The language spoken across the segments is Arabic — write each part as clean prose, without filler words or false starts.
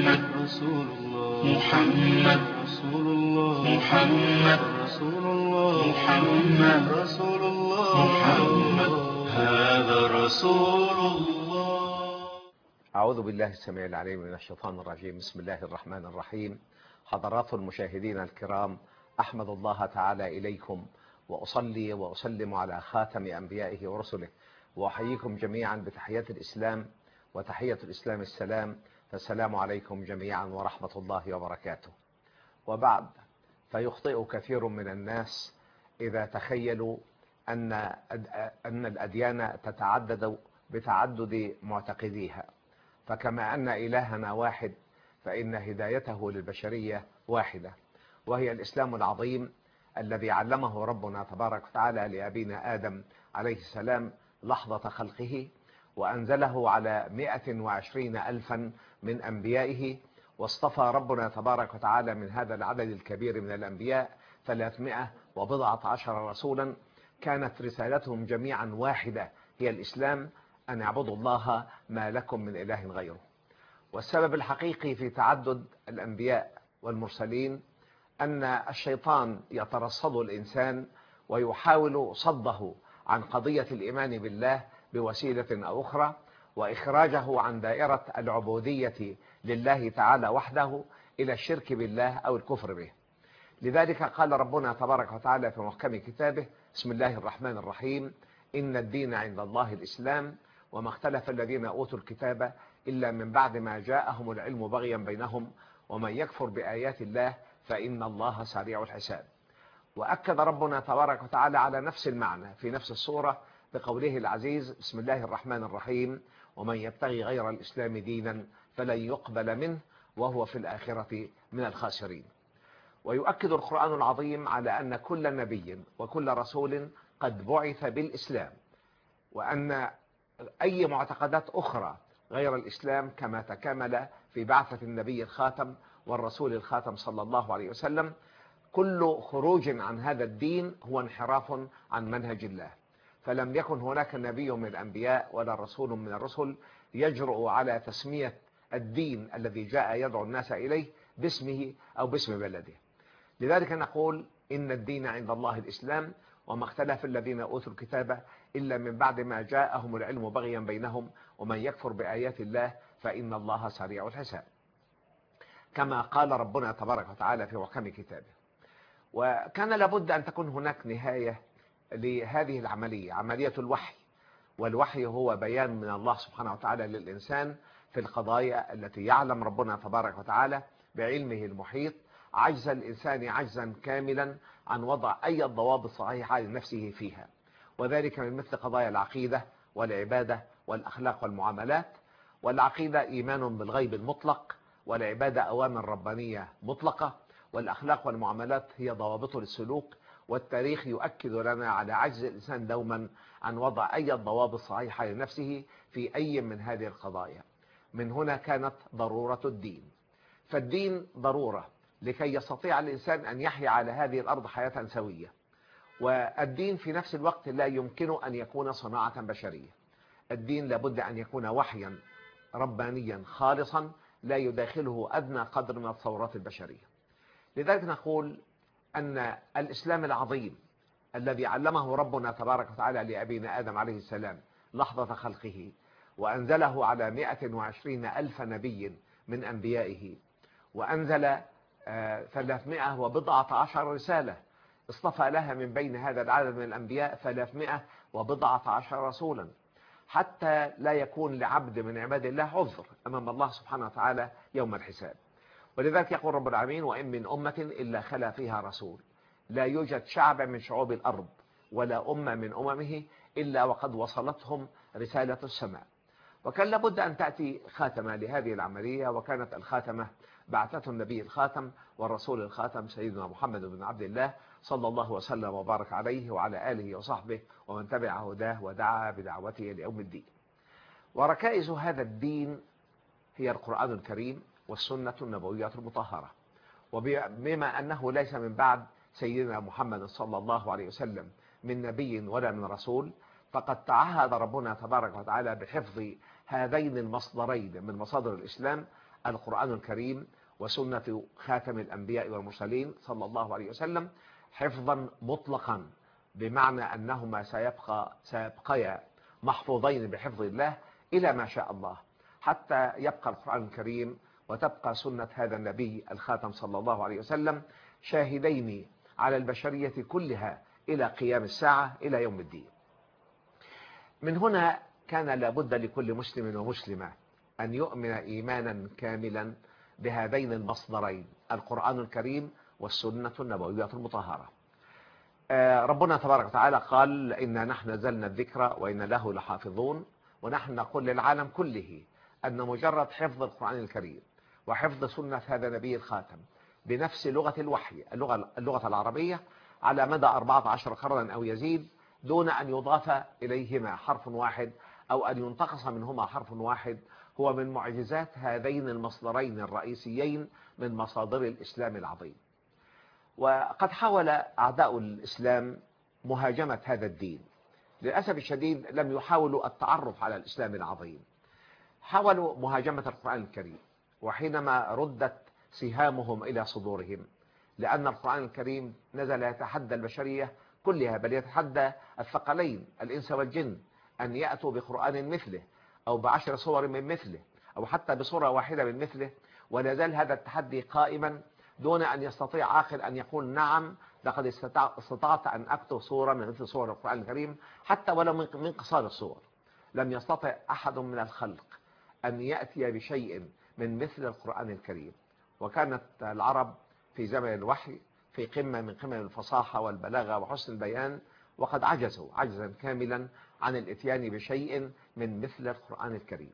محمد رسول الله، محمد رسول الله، محمد رسول الله، محمد رسول الله، محمد هذا رسول الله. أعوذ بالله السميع العليم من الشيطان الرجيم. بسم الله الرحمن الرحيم. حضرات المشاهدين الكرام، أحمد الله تعالى إليكم وأصلي وأسلم على خاتم أنبيائه ورسله، وأحييكم جميعا بتحية الإسلام، وتحية الإسلام السلام، فالسلام عليكم جميعا ورحمة الله وبركاته. وبعد، فيخطئ كثير من الناس إذا تخيلوا أن الأديان تتعدد بتعدد معتقديها، فكما أن إلهنا واحد فإن هدايته للبشرية واحدة، وهي الإسلام العظيم الذي علمه ربنا تبارك وتعالى لأبينا آدم عليه السلام لحظة خلقه، وأنزله على 120 ألفا من أنبيائه، واصطفى ربنا تبارك وتعالى من هذا العدد الكبير من الأنبياء 319 رسولا، كانت رسالتهم جميعا واحدة، هي الإسلام، أن اعبدوا الله ما لكم من إله غيره. والسبب الحقيقي في تعدد الأنبياء والمرسلين أن الشيطان يترصد الإنسان ويحاول صده عن قضية الإيمان بالله بوسيلة أو أخرى، وإخراجه عن دائرة العبودية لله تعالى وحده إلى الشرك بالله أو الكفر به. لذلك قال ربنا تبارك وتعالى في محكم كتابه: بسم الله الرحمن الرحيم، إن الدين عند الله الإسلام، وما اختلف الذين أوتوا الكتاب إلا من بعد ما جاءهم العلم بغيا بينهم، ومن يكفر بآيات الله فإن الله سريع الحساب. وأكد ربنا تبارك وتعالى على نفس المعنى في نفس السورة بقوله العزيز: بسم الله الرحمن الرحيم، ومن يبتغي غير الإسلام دينا فلن يقبل منه وهو في الآخرة من الخاسرين. ويؤكد القرآن العظيم على أن كل نبي وكل رسول قد بعث بالإسلام، وأن أي معتقدات أخرى غير الإسلام كما تكامل في بعثة النبي الخاتم والرسول الخاتم صلى الله عليه وسلم، كل خروج عن هذا الدين هو انحراف عن منهج الله. فلم يكن هناك نبي من الأنبياء ولا رسول من الرسل يجرؤ على تسمية الدين الذي جاء يدعو الناس إليه باسمه أو باسم بلده. لذلك نقول: إن الدين عند الله الإسلام، وما اختلف الذين أوتوا الكتاب إلا من بعد ما جاءهم العلم بغيا بينهم، ومن يكفر بآيات الله فإن الله سريع الحساب، كما قال ربنا تبارك وتعالى في محكم كتابه. وكان لابد أن تكون هناك نهاية لهذه العملية، عملية الوحي. والوحي هو بيان من الله سبحانه وتعالى للإنسان في القضايا التي يعلم ربنا تبارك وتعالى بعلمه المحيط عجز الإنسان عجزا كاملا عن وضع أي ضوابط صحيحة لنفسه فيها، وذلك من مثل قضايا العقيدة والعبادة والأخلاق والمعاملات. والعقيدة إيمان بالغيب المطلق، والعبادة أوامر ربانية مطلقة، والأخلاق والمعاملات هي ضوابط للسلوك. والتاريخ يؤكد لنا على عجز الإنسان دوما عن وضع أي ضوابط صحيحة لنفسه في أي من هذه القضايا. من هنا كانت ضرورة الدين. فالدين ضرورة لكي يستطيع الإنسان أن يحيا على هذه الأرض حياة سوية. والدين في نفس الوقت لا يمكن أن يكون صناعة بشرية. الدين لابد أن يكون وحيا ربانيا خالصا لا يداخله أدنى قدر من الثورات البشرية. لذلك نقول أن الإسلام العظيم الذي علمه ربنا تبارك وتعالى لأبينا آدم عليه السلام لحظة خلقه، وأنزله على 120 ألف نبي من أنبيائه، وأنزل 319 رسالة، اصطفى لها من بين هذا العدد من الأنبياء 319 رسولا، حتى لا يكون لعبد من عباد الله عذر أمام الله سبحانه وتعالى يوم الحساب. ولذلك يقول رب العالمين: وإن من أمة إلا خلا فيها رسول. لا يوجد شعب من شعوب الأرض ولا أمة من أممه إلا وقد وصلتهم رسالة السماء. وكان لابد أن تأتي خاتمة لهذه العملية، وكانت الخاتمة بعثة النبي الخاتم والرسول الخاتم سيدنا محمد بن عبد الله صلى الله وسلم وبارك عليه وعلى آله وصحبه ومن تبع هداه ودعا بدعوته ليوم الدين. وركائز هذا الدين هي القرآن الكريم والسنة النبوية المطهرة. وبما أنه ليس من بعد سيدنا محمد صلى الله عليه وسلم من نبي ولا من رسول، فقد تعهد ربنا تبارك وتعالى بحفظ هذين المصدرين من مصادر الإسلام القرآن الكريم وسنة خاتم الأنبياء والمرسلين صلى الله عليه وسلم حفظا مطلقا، بمعنى أنهما سيبقيا محفوظين بحفظ الله إلى ما شاء الله، حتى يبقى القرآن الكريم وتبقى سنة هذا النبي الخاتم صلى الله عليه وسلم شاهدين على البشرية كلها إلى قيام الساعة إلى يوم الدين. من هنا كان لابد لكل مسلم ومسلمة أن يؤمن إيمانا كاملا بهذين المصدرين، القرآن الكريم والسنة النبوية المطهرة. ربنا تبارك وتعالى قال: إنا نحن نزلنا الذكر وإنا له لحافظون. ونحن نقول للعالم كله أن مجرد حفظ القرآن الكريم وحفظ سنة هذا النبي الخاتم بنفس لغة الوحي، اللغة العربية، على مدى 14 قرنا أو يزيد، دون أن يضاف إليهما حرف واحد أو أن ينتقص منهما حرف واحد، هو من معجزات هذين المصدرين الرئيسيين من مصادر الإسلام العظيم. وقد حاول أعداء الإسلام مهاجمة هذا الدين، للأسف الشديد لم يحاولوا التعرف على الإسلام العظيم، حاولوا مهاجمة القرآن الكريم، وحينما ردت سهامهم إلى صدورهم، لأن القرآن الكريم نزل يتحدى البشرية كلها، بل يتحدى الثقلين الإنس والجن أن يأتوا بقرآن مثله أو ب10 صور من مثله أو حتى بصورة واحدة من مثله، ولا زال هذا التحدي قائما دون أن يستطيع عاقل أن يقول نعم لقد استطعت أن أكتب صورة من مثل صور القرآن الكريم، حتى ولو من قصار الصور. لم يستطع أحد من الخلق أن يأتي بشيء من مثل القرآن الكريم. وكانت العرب في زمن الوحي في قمة من قمم الفصاحة والبلاغة وحسن البيان، وقد عجزوا عجزا كاملا عن الاتيان بشيء من مثل القرآن الكريم.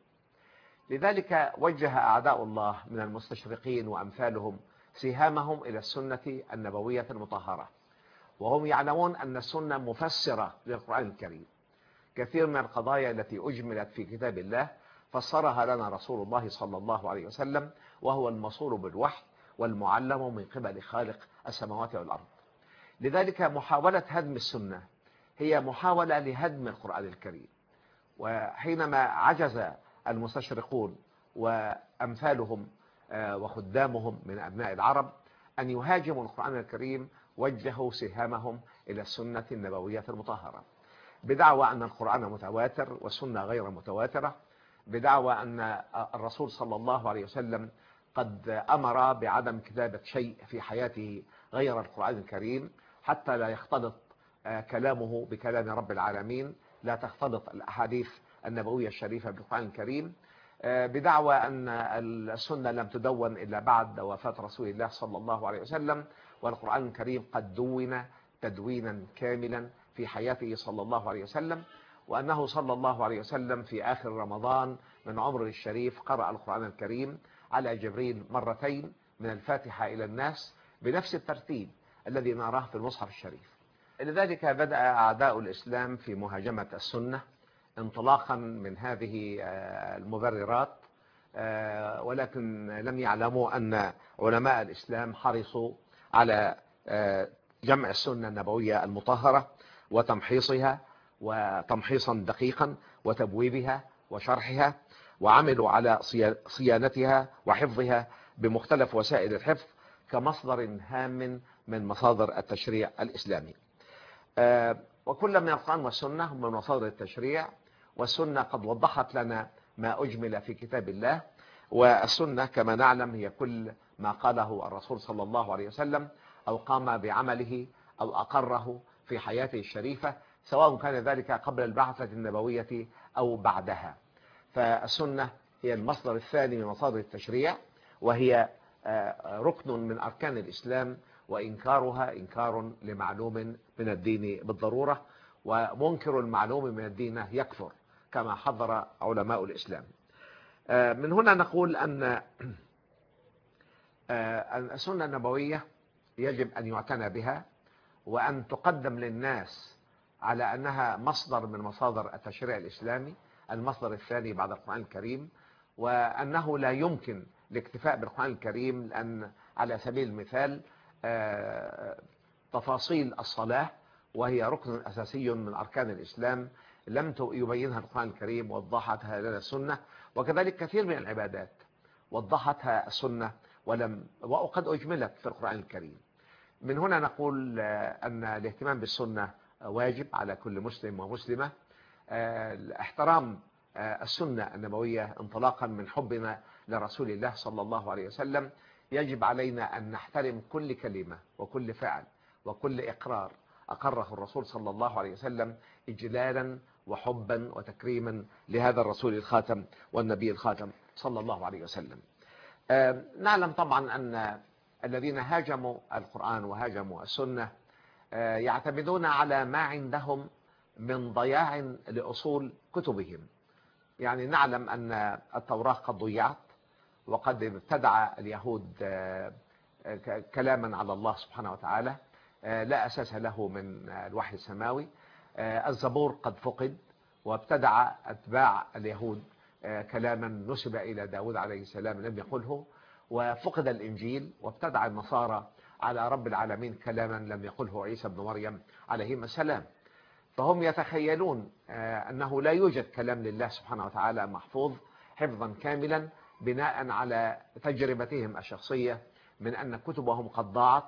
لذلك وجه أعداء الله من المستشرقين وأمثالهم سهامهم إلى السنة النبوية المطهرة، وهم يعلمون أن السنة مفسرة للقرآن الكريم. كثير من القضايا التي أجملت في كتاب الله فسرها لنا رسول الله صلى الله عليه وسلم، وهو المصور بالوحي والمعلم من قبل خالق السماوات والأرض. لذلك محاولة هدم السنة هي محاولة لهدم القرآن الكريم. وحينما عجز المستشرقون وأمثالهم وخدامهم من أبناء العرب أن يهاجموا القرآن الكريم، وجهوا سهامهم إلى السنة النبوية المطهرة، بدعوى أن القرآن متواتر والسنة غير متواترة، بدعوى أن الرسول صلى الله عليه وسلم قد أمر بعدم كتابة شيء في حياته غير القرآن الكريم، حتى لا يختلط كلامه بكلام رب العالمين، لا تختلط الأحاديث النبوية الشريفة بالقرآن الكريم، بدعوى أن السنة لم تدون إلا بعد وفاة رسول الله صلى الله عليه وسلم، والقرآن الكريم قد دون تدوينا كاملا في حياته صلى الله عليه وسلم، وأنه صلى الله عليه وسلم في آخر رمضان من عمره الشريف قرأ القرآن الكريم على جبريل مرتين من الفاتحة إلى الناس بنفس الترتيب الذي نراه في المصحف الشريف. لذلك بدأ أعداء الإسلام في مهاجمة السنة انطلاقا من هذه المبررات، ولكن لم يعلموا أن علماء الإسلام حرصوا على جمع السنة النبوية المطهرة وتمحيصها وتمحيصا دقيقا وتبويبها وشرحها، وعملوا على صيانتها وحفظها بمختلف وسائل الحفظ كمصدر هام من مصادر التشريع الإسلامي. وكل من القرآن والسنة هم من مصادر التشريع، والسنة قد وضحت لنا ما أجمل في كتاب الله، والسنة كما نعلم هي كل ما قاله الرسول صلى الله عليه وسلم أو قام بعمله أو أقره في حياته الشريفة، سواء كان ذلك قبل البعثة النبوية أو بعدها. فالسنة هي المصدر الثاني من مصادر التشريع، وهي ركن من أركان الإسلام، وإنكارها إنكار لمعلوم من الدين بالضرورة، ومنكر المعلوم من الدين يكفر كما حذر علماء الإسلام. من هنا نقول أن السنة النبوية يجب أن يعتنى بها، وأن تقدم للناس على أنها مصدر من مصادر التشريع الإسلامي، المصدر الثاني بعد القرآن الكريم، وأنه لا يمكن الاكتفاء بالقرآن الكريم، لأن على سبيل المثال تفاصيل الصلاة وهي ركن أساسي من أركان الإسلام لم يبينها القرآن الكريم، وضحتها لنا السنة، وكذلك كثير من العبادات. وضحتها السنة وقد أجملت في القرآن الكريم. من هنا نقول أن الاهتمام بالسنة واجب على كل مسلم ومسلمة. احترام السنة النبوية انطلاقا من حبنا لرسول الله صلى الله عليه وسلم، يجب علينا أن نحترم كل كلمة وكل فعل وكل إقرار أقره الرسول صلى الله عليه وسلم إجلالا وحبا وتكريما لهذا الرسول الخاتم والنبي الخاتم صلى الله عليه وسلم. نعلم طبعا أن الذين هاجموا القرآن وهاجموا السنة يعتمدون على ما عندهم من ضياع لأصول كتبهم. يعني نعلم أن التوراة قد ضيعت، وقد ابتدع اليهود كلاما على الله سبحانه وتعالى لا أساس له من الوحي السماوي. الزبور قد فقد، وابتدع أتباع اليهود كلاما نسب إلى داود عليه السلام لم يقله. وفقد الإنجيل، وابتدع النصارى على رب العالمين كلاما لم يقله عيسى بن مريم عليهما السلام. فهم يتخيلون أنه لا يوجد كلام لله سبحانه وتعالى محفوظ حفظا كاملا، بناء على تجربتهم الشخصية من أن كتبهم قد ضاعت،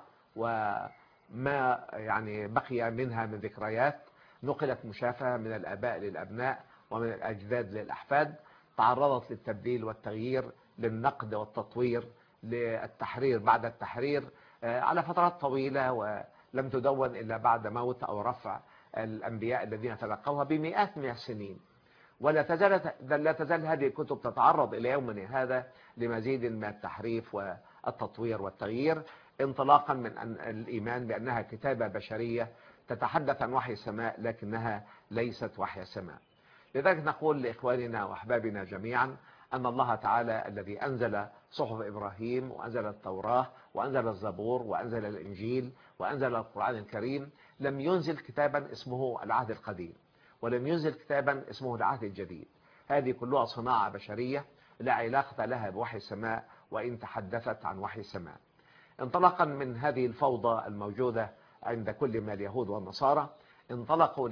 وما يعني بقي منها من ذكريات نقلت مشافهة من الآباء للأبناء ومن الأجداد للأحفاد، تعرضت للتبديل والتغيير، للنقد والتطوير، للتحرير بعد التحرير على فترات طويلة، ولم تدون إلا بعد موت أو رفع الأنبياء الذين تلقوها بمئات من السنين. ولا تزال هذه الكتب تتعرض إلى يومنا هذا لمزيد من التحريف والتطوير والتغيير، انطلاقا من الإيمان بأنها كتابة بشرية تتحدث عن وحي السماء لكنها ليست وحي السماء. لذلك نقول لإخواننا وأحبابنا جميعا أن الله تعالى الذي أنزل صحف إبراهيم وأنزل التوراة وأنزل الزبور وأنزل الإنجيل وأنزل القرآن الكريم لم ينزل كتابا اسمه العهد القديم، ولم ينزل كتابا اسمه العهد الجديد. هذه كلها صناعة بشرية لا علاقة لها بوحي السماء، وإن تحدثت عن وحي السماء. انطلقا من هذه الفوضى الموجودة عند كل من اليهود والنصارى، انطلقوا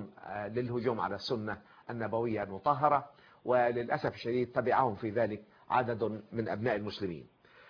للهجوم على السنة النبوية المطهرة، وللأسف الشديد تبعهم في ذلك عدد من أبناء المسلمين.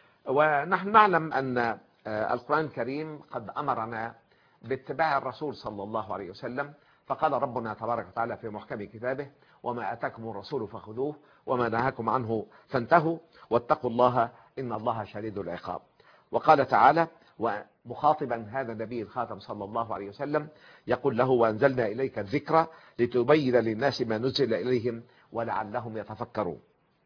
ونحن نعلم أن القرآن الكريم قد أمرنا باتباع الرسول صلى الله عليه وسلم، فقال ربنا تبارك وتعالى في محكم كتابه: وما أتاكم الرسول فخذوه وما نهاكم عنه فانتهوا واتقوا الله إن الله شديد العقاب. وقال تعالى ومخاطبا هذا النبي الخاتم صلى الله عليه وسلم يقول له: وأنزلنا إليك الذكر لتبين للناس ما نزل إليهم ولعلهم يتفكرون.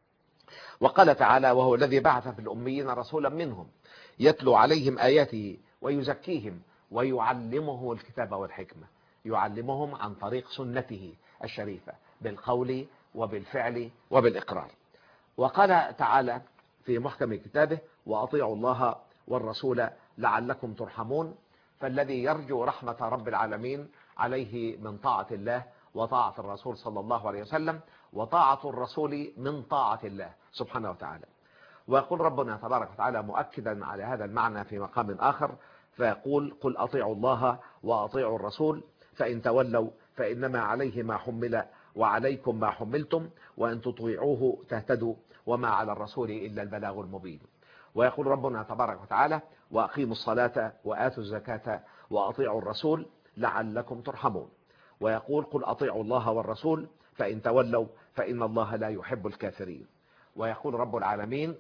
وقال تعالى: وهو الذي بعث في الأميين رسولا منهم يتلو عليهم آياته ويزكيهم ويعلمهم الكتاب والحكمة. يعلمهم عن طريق سنته الشريفة بالقول وبالفعل وبالإقرار. وقال تعالى في محكم كتابه: وأطيعوا الله والرسول لعلكم ترحمون. فالذي يرجو رحمة رب العالمين عليه من طاعة الله وطاعة الرسول صلى الله عليه وسلم، وطاعة الرسول من طاعة الله سبحانه وتعالى. ويقول ربنا تبارك وتعالى مؤكدا على هذا المعنى في مقام آخر فيقول: قل أطيعوا الله وأطيعوا الرسول فإن تولوا فإنما عليه ما حمل وعليكم ما حملتم وإن تطيعوه تهتدوا وما على الرسول إلا البلاغ المبين. ويقول ربنا تبارك وتعالى: وأقيموا الصلاة وآتوا الزكاة وأطيعوا الرسول لعلكم ترحمون. ويقول: قل أطيعوا الله والرسول فإن تولوا فإن الله لا يحب الكافرين. ويقول رب العالمين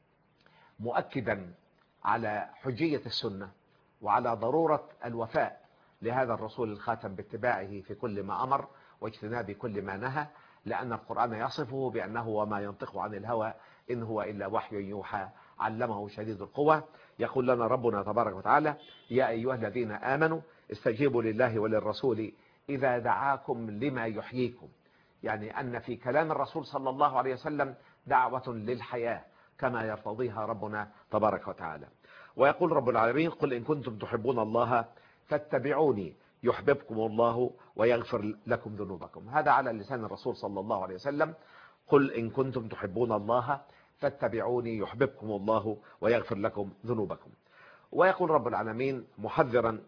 مؤكدا على حجية السنة وعلى ضرورة الوفاء لهذا الرسول الخاتم باتباعه في كل ما أمر واجتناب كل ما نهى، لأن القرآن يصفه بأنه وما ينطق عن الهوى إن هو إلا وحي يوحى علمه شديد القوى. يقول لنا ربنا تبارك وتعالى: يا أيها الذين آمنوا استجيبوا لله وللرسول إذا دعاكم لما يحييكم. يعني أن في كلام الرسول صلى الله عليه وسلم دعوة للحياة كما يرتضيها ربنا تبارك وتعالى. ويقول رب العالمين: قل إن كنتم تحبون الله فاتبعوني يحببكم الله ويغفر لكم ذنوبكم. هذا على لسان الرسول صلى الله عليه وسلم: قل إن كنتم تحبون الله فاتبعوني يحببكم الله ويغفر لكم ذنوبكم. ويقول رب العالمين محذرا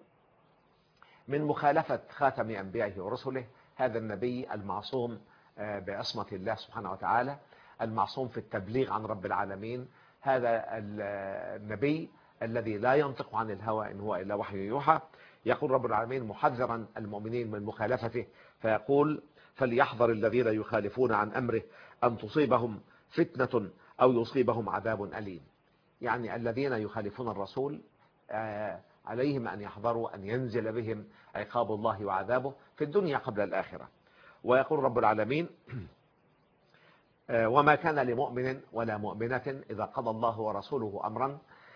من مخالفة خاتم أنبيائه ورسله هذا النبي المعصوم بعصمة الله سبحانه وتعالى المعصوم في التبليغ عن رب العالمين، هذا النبي الذي لا ينطق عن الهوى إن هو إلا وحي يوحى. يقول رب العالمين محذرا المؤمنين من مخالفته فيقول فليحذر الذين يخالفون عن أمره أن تصيبهم فتنة أو يصيبهم عذاب أليم. يعني الذين يخالفون الرسول عليهم أن يحذروا أن ينزل بهم عقاب الله وعذابه في الدنيا قبل الآخرة. ويقول رب العالمين وما كان لمؤمن ولا مؤمنة إذا قضى الله ورسوله أمرا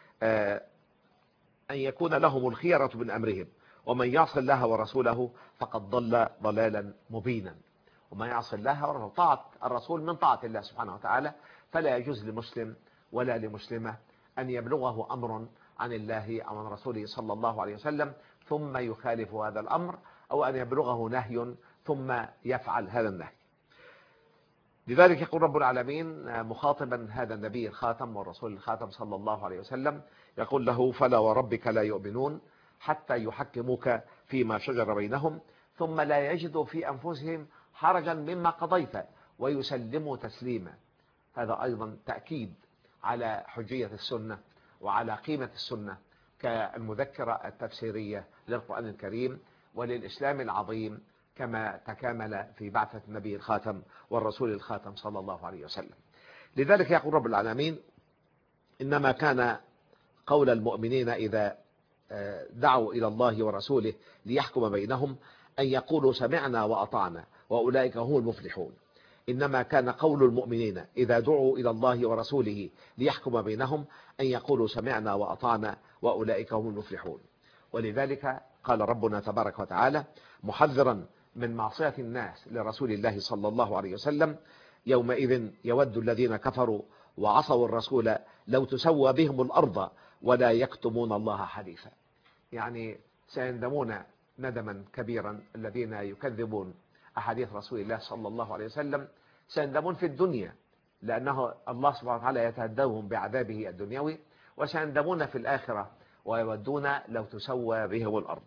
أن يكون لهم الخيرة من أمرهم ومن يعص الله ورسوله فقد ضل ضلالا مبينا. ومن يعص الله ورسوله، طاعة الرسول من طاعة الله سبحانه وتعالى، فلا يجوز لمسلم ولا لمسلمة أن يبلغه أمر عن الله أو عن رسوله صلى الله عليه وسلم ثم يخالف هذا الأمر، أو أن يبلغه نهي ثم يفعل هذا النهي. لذلك يقول رب العالمين مخاطبا هذا النبي الخاتم والرسول الخاتم صلى الله عليه وسلم، يقول له فلا وربك لا يؤمنون حتى يحكموك فيما شجر بينهم ثم لا يجدوا في أنفسهم حرجا مما قضيت ويسلموا تسليما. هذا أيضا تأكيد على حجية السنة وعلى قيمة السنة كالمذكرة التفسيرية للقرآن الكريم وللإسلام العظيم كما تكامل في بعثة النبي الخاتم والرسول الخاتم صلى الله عليه وسلم. لذلك يقول رب العالمين إنما كان قول المؤمنين إذا دعوا إلى الله ورسوله ليحكم بينهم أن يقولوا سمعنا وأطعنا وأولئك هم المفلحون. إنما كان قول المؤمنين إذا دعوا إلى الله ورسوله ليحكم بينهم أن يقولوا سمعنا وأطعنا وأولئك هم المفلحون. ولذلك قال ربنا تبارك وتعالى محذرا من معصية الناس لرسول الله صلى الله عليه وسلم يومئذ يود الذين كفروا وعصوا الرسول لو تسوى بهم الأرض ولا يكتمون الله حديثا. يعني سيندمون ندما كبيرا الذين يكذبون أحاديث رسول الله صلى الله عليه وسلم، سيندمون في الدنيا لأنه الله سبحانه وتعالى يتهدوهم بعذابه الدنيوي، وسيندمون في الآخرة ويودون لو تسوى بهم الأرض.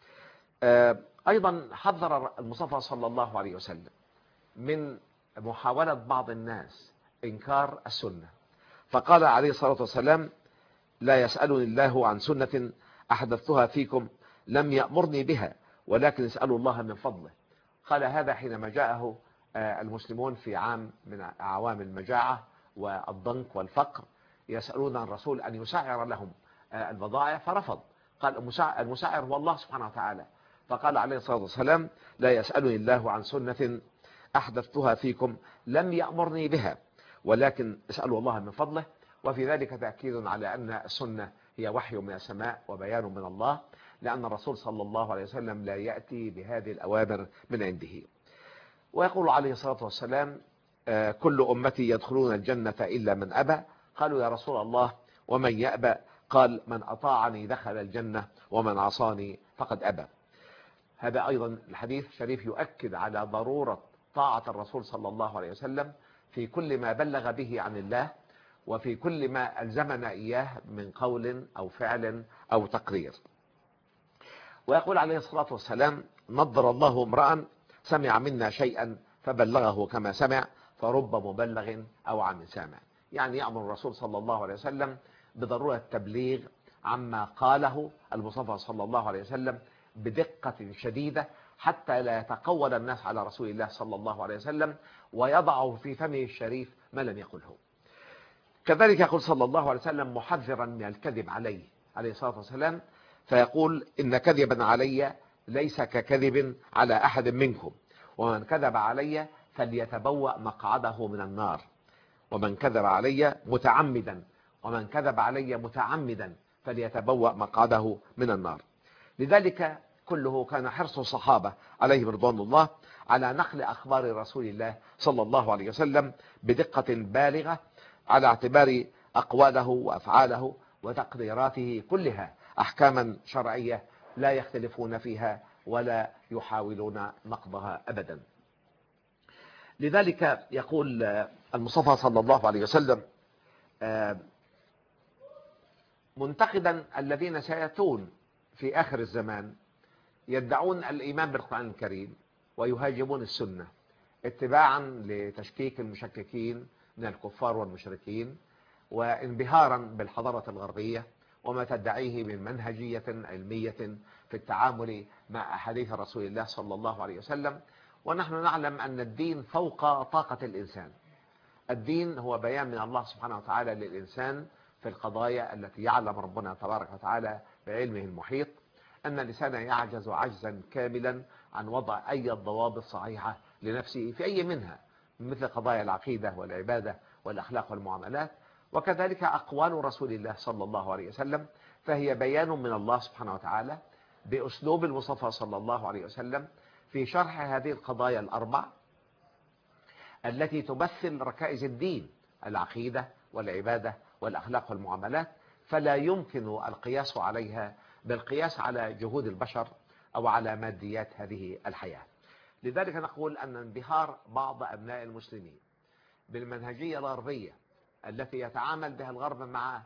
أيضا حذر المصطفى صلى الله عليه وسلم من محاولة بعض الناس إنكار السنة، فقال عليه الصلاة والسلام لا يسألني الله عن سنة أحدثتها فيكم لم يأمرني بها ولكن اسألوا الله من فضله. قال هذا حينما جاءه المسلمون في عام من أعوام المجاعة والضنك والفقر يسألون الرسول أن يسعر لهم البضائع فرفض، قال المسعر هو الله سبحانه وتعالى. فقال عليه الصلاة والسلام لا يسألني الله عن سنة أحدثتها فيكم لم يأمرني بها ولكن اسألوا الله من فضله. وفي ذلك تأكيد على أن السنة هي وحي من السماء وبيان من الله، لأن الرسول صلى الله عليه وسلم لا يأتي بهذه الأوامر من عنده. ويقول عليه الصلاة والسلام كل أمتي يدخلون الجنة إلا من أبى. قالوا يا رسول الله ومن يأبى؟ قال من أطاعني دخل الجنة ومن عصاني فقد أبى. هذا أيضا الحديث الشريف يؤكد على ضرورة طاعة الرسول صلى الله عليه وسلم في كل ما بلغ به عن الله وفي كل ما ألزمنا إياه من قول أو فعل أو تقرير. ويقول عليه الصلاة والسلام نضر الله امرأ سمع منا شيئا فبلغه كما سمع فرب مبلغ أو عام سامع. يعني يأمر الرسول صلى الله عليه وسلم بضرورة التبليغ عما قاله المصطفى صلى الله عليه وسلم بدقة شديدة حتى لا يتقول الناس على رسول الله صلى الله عليه وسلم ويضعه في فمه الشريف ما لم يقله. كذلك يقول صلى الله عليه وسلم محذرا من الكذب عليه الصلاة والسلام فيقول إن كذبا علي ليس ككذب على أحد منكم ومن كذب علي فليتبوأ مقعده من النار ومن كذب علي متعمدا ومن كذب علي متعمدا فليتبوأ مقعده من النار. لذلك كله كان حرص الصحابة عليهم رضوان الله على نقل أخبار رسول الله صلى الله عليه وسلم بدقة بالغة على اعتبار أقواله وأفعاله وتقديراته كلها أحكاما شرعية لا يختلفون فيها ولا يحاولون نقضها أبدا. لذلك يقول المصطفى صلى الله عليه وسلم منتقدا الذين سيأتون في آخر الزمان يدعون الإيمان بالقرآن الكريم ويهاجمون السنة اتباعا لتشكيك المشككين من الكفار والمشركين، وانبهارا بالحضارة الغربية وما تدعيه من منهجية علمية في التعامل مع أحاديث رسول الله صلى الله عليه وسلم. ونحن نعلم أن الدين فوق طاقة الإنسان. الدين هو بيان من الله سبحانه وتعالى للإنسان في القضايا التي يعلم ربنا تبارك وتعالى بعلمه المحيط أن الإنسان يعجز عجزا كاملا عن وضع أي ضوابط صحيحة لنفسه في أي منها، مثل قضايا العقيدة والعبادة والأخلاق والمعاملات، وكذلك أقوال رسول الله صلى الله عليه وسلم، فهي بيان من الله سبحانه وتعالى بأسلوب المصطفى صلى الله عليه وسلم في شرح هذه القضايا الأربع التي تمثل ركائز الدين: العقيدة والعبادة والأخلاق والمعاملات، فلا يمكن القياس عليها بالقياس على جهود البشر أو على ماديات هذه الحياة. لذلك نقول أن انبهار بعض أبناء المسلمين بالمنهجية الغربية التي يتعامل بها الغرب مع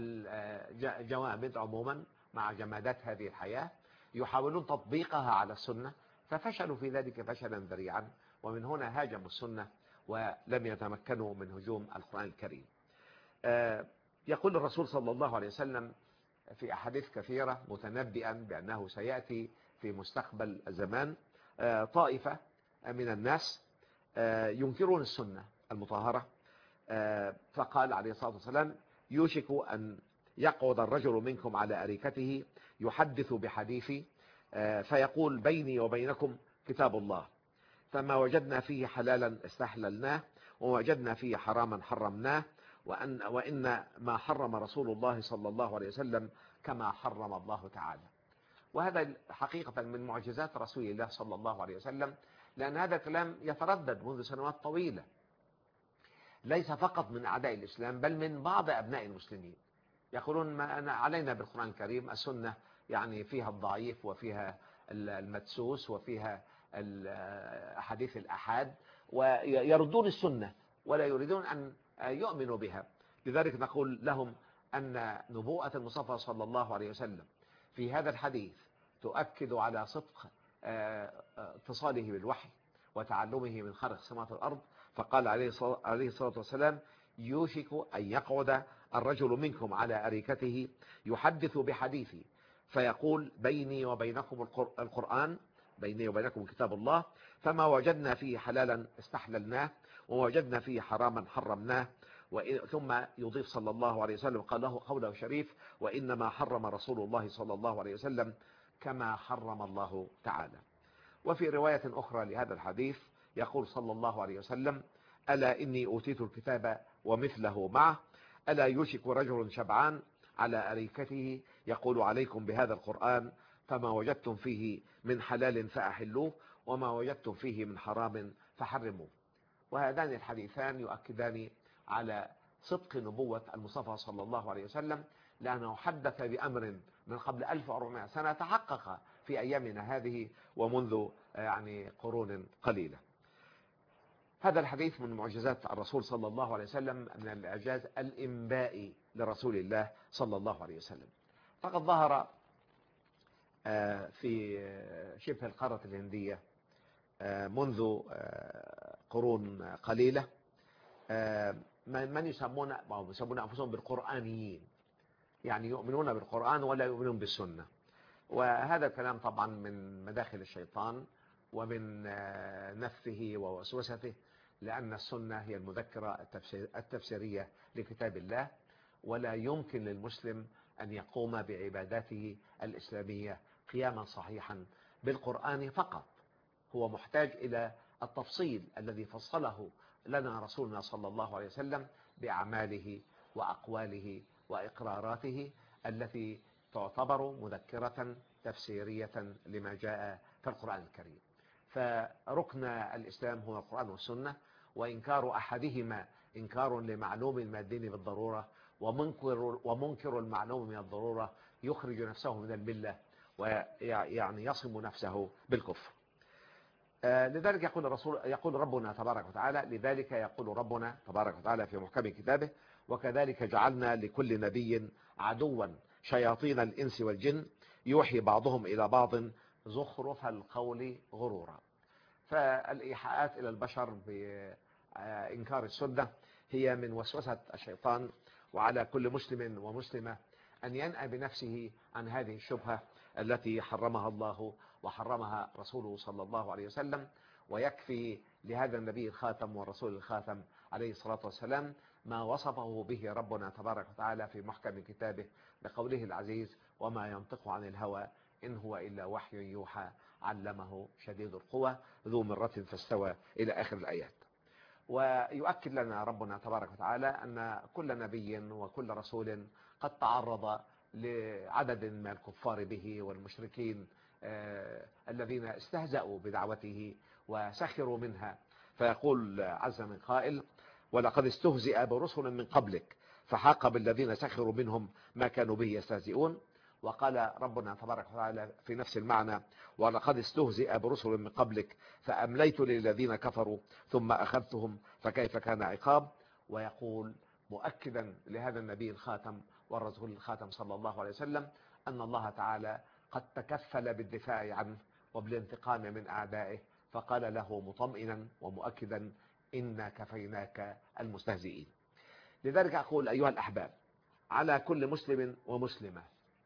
الجوامد عموما، مع جمادات هذه الحياة، يحاولون تطبيقها على السنة، ففشلوا في ذلك فشلا ذريعا، ومن هنا هاجموا السنة ولم يتمكنوا من هجوم القرآن الكريم. يقول الرسول صلى الله عليه وسلم في أحاديث كثيرة متنبئا بأنه سيأتي في مستقبل الزمان طائفة من الناس ينكرون السنة المطهرة، فقال عليه الصلاة والسلام: يوشك أن يقعد الرجل منكم على أريكته يحدث بحديثي فيقول: بيني وبينكم كتاب الله، فما وجدنا فيه حلالا استحللناه ووجدنا فيه حراما حرمناه، وإن ما حرم رسول الله صلى الله عليه وسلم كما حرم الله تعالى. وهذا حقيقة من معجزات رسول الله صلى الله عليه وسلم، لأن هذا الكلام يتردد منذ سنوات طويلة، ليس فقط من أعداء الإسلام بل من بعض أبناء المسلمين، يقولون ما أنا علينا بالقرآن الكريم، السنة يعني فيها الضعيف وفيها المدسوس وفيها أحاديث الأحاد، ويردون السنة ولا يريدون أن يؤمنوا بها. لذلك نقول لهم أن نبوءة المصطفى صلى الله عليه وسلم في هذا الحديث تؤكد على صدق اتصاله بالوحي وتعلمه من خارج السماوات والأرض، فقال عليه الصلاة والسلام: يوشك أن يقعد الرجل منكم على أريكته يحدث بحديثي فيقول: بيني وبينكم القرآن، بيني وبينكم كتاب الله، فما وجدنا فيه حلالا استحللناه ووجدنا فيه حراما حرمناه. ثم يضيف صلى الله عليه وسلم قال له قوله شريف: وإنما حرم رسول الله صلى الله عليه وسلم كما حرم الله تعالى. وفي رواية أخرى لهذا الحديث يقول صلى الله عليه وسلم: ألا إني أوتيت الكتاب ومثله معه، ألا يوشك رجل شبعان على أريكته يقول: عليكم بهذا القرآن، فما وجدتم فيه من حلال فأحلوه وما وجدتم فيه من حرام فحرموه. وهذان الحديثان يؤكدان على صدق نبوة المصطفى صلى الله عليه وسلم، لأنه حدث بأمر من قبل 1400 سنة تحقق في أيامنا هذه ومنذ قرون قليلة. هذا الحديث من معجزات الرسول صلى الله عليه وسلم، من الإعجاز الإنبائي لرسول الله صلى الله عليه وسلم. فقد ظهر في شبه القارة الهندية منذ قرون قليلة من يسمون أنفسهم بالقرآنيين، يعني يؤمنون بالقرآن ولا يؤمنون بالسنة. وهذا الكلام طبعا من مداخل الشيطان ومن نفثه ووسوسته، لأن السنة هي المذكرة التفسيرية لكتاب الله، ولا يمكن للمسلم أن يقوم بعباداته الإسلامية قياما صحيحا بالقرآن فقط. هو محتاج إلى التفصيل الذي فصله لنا رسولنا صلى الله عليه وسلم بأعماله وأقواله وإقراراته التي تعتبر مذكرة تفسيرية لما جاء في القرآن الكريم. فركن الإسلام هو القرآن والسنة، وإنكار أحدهما إنكار لمعلوم من الدين بالضرورة، ومنكر المعلوم من الضرورة يخرج نفسه من الملة ويعني يصم نفسه بالكفر. لذلك يقول ربنا تبارك وتعالى، لذلك يقول ربنا تبارك وتعالى في محكم كتابه: وكذلك جعلنا لكل نبي عدوا شياطين الإنس والجن يوحي بعضهم إلى بعض زخرف القول غرورا. فالإيحاءات إلى البشر بإنكار السنة هي من وسوسة الشيطان، وعلى كل مسلم ومسلمة أن ينأى بنفسه عن هذه الشبهة التي حرمها الله وحرمها رسوله صلى الله عليه وسلم. ويكفي لهذا النبي الخاتم والرسول الخاتم عليه الصلاة والسلام ما وصفه به ربنا تبارك وتعالى في محكم كتابه بقوله العزيز: وما ينطق عن الهوى إن هو إلا وحي يوحى علمه شديد القوى ذو مرة فاستوى إلى آخر الآيات. ويؤكد لنا ربنا تبارك وتعالى أن كل نبي وكل رسول قد تعرض لعدد من الكفار به والمشركين الذين استهزأوا بدعوته وسخروا منها. فيقول عز من قائل: ولقد استهزئ برسل من قبلك فحاق بالذين سخروا منهم ما كانوا به يستهزئون. وقال ربنا تبارك وتعالى في نفس المعنى: ولقد استهزئ برسل من قبلك فأمليت للذين كفروا ثم أخذتهم فكيف كان عقاب. ويقول مؤكدا لهذا النبي الخاتم والرسول الخاتم صلى الله عليه وسلم أن الله تعالى قد تكفل بالدفاع عنه وبالانتقام من أعدائه، فقال له مطمئنا ومؤكدا: إنا كفيناك المستهزئين. لذلك أقول أيها الأحباب، على كل مسلم ومسلمة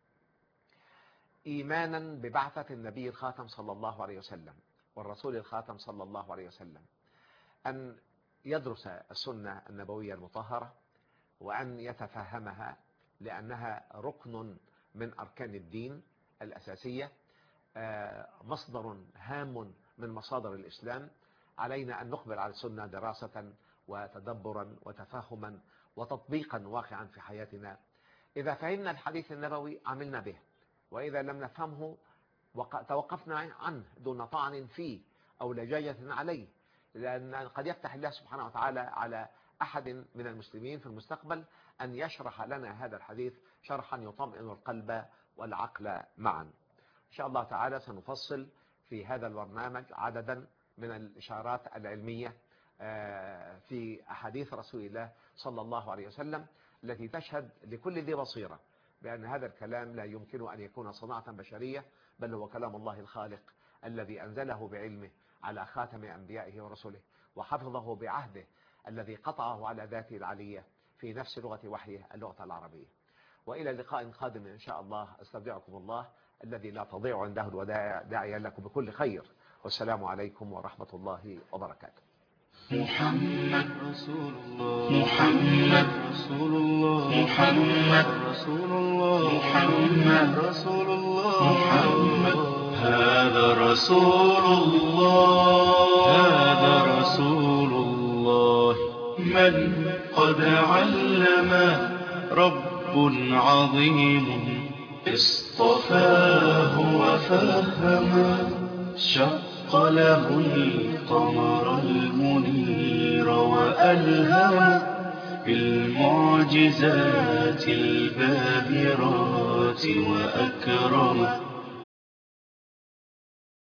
إيمانا ببعثة النبي الخاتم صلى الله عليه وسلم والرسول الخاتم صلى الله عليه وسلم أن يدرس السنة النبوية المطهرة وأن يتفهمها، لأنها ركن من أركان الدين الأساسية، مصدر هام من مصادر الإسلام. علينا أن نقبل على السنة دراسة وتدبرا وتفهما وتطبيقا واقعا في حياتنا. إذا فهمنا الحديث النبوي عملنا به، وإذا لم نفهمه توقفنا عنه دون طعن فيه أو لجاجة عليه، لأن قد يفتح الله سبحانه وتعالى على أحد من المسلمين في المستقبل أن يشرح لنا هذا الحديث شرحا يطمئن القلب والعقل معا. إن شاء الله تعالى سنفصل في هذا البرنامج عددا من الإشارات العلمية في أحاديث رسول الله صلى الله عليه وسلم التي تشهد لكل ذي بصيرة بأن هذا الكلام لا يمكن أن يكون صناعة بشرية، بل هو كلام الله الخالق الذي أنزله بعلمه على خاتم أنبيائه ورسله، وحفظه بعهده الذي قطعه على ذاته العلية في نفس لغة وحيه اللغة العربية. وإلى لقاء قادم إن شاء الله، استودعكم الله الذي لا تضيع عنده الودائع، داعيا لكم بكل خير، والسلام عليكم ورحمة الله وبركاته. محمد رسول الله، محمد رسول الله، محمد رسول الله، محمد رسول الله، محمد هذا رسول الله، هذا رسول الله من قد علم رب عظيم اصطفاه وفهمه، شق له القمر المنير وألهمه بالمعجزات الباهرات وأكرمه.